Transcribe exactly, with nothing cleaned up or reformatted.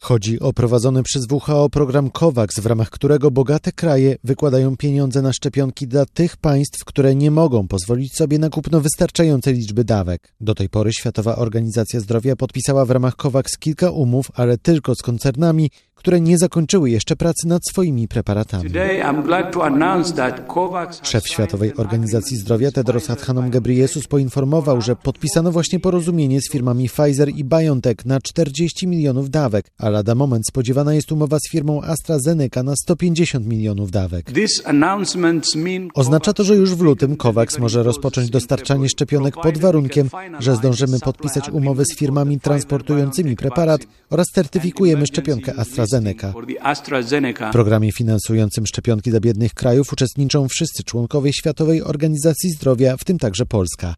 Chodzi o prowadzony przez W H O program COVAX, w ramach którego bogate kraje wykładają pieniądze na szczepionki dla tych państw, które nie mogą pozwolić sobie na kupno wystarczającej liczby dawek. Do tej pory Światowa Organizacja Zdrowia podpisała w ramach COVAX kilka umów, ale tylko z koncernami, które nie zakończyły jeszcze pracy nad swoimi preparatami. Szef Światowej Organizacji Zdrowia Tedros Adhanom Ghebreyesus poinformował, że podpisano właśnie porozumienie z firmami Pfizer i BioNTech na czterdzieści milionów dawek, a lada moment spodziewana jest umowa z firmą AstraZeneca na sto pięćdziesiąt milionów dawek. Oznacza to, że już w lutym COVAX może rozpocząć dostarczanie szczepionek pod warunkiem, że zdążymy podpisać umowy z firmami transportującymi preparat oraz certyfikujemy szczepionkę AstraZeneca. W programie finansującym szczepionki dla biednych krajów uczestniczą wszyscy członkowie Światowej Organizacji Zdrowia, w tym także Polska.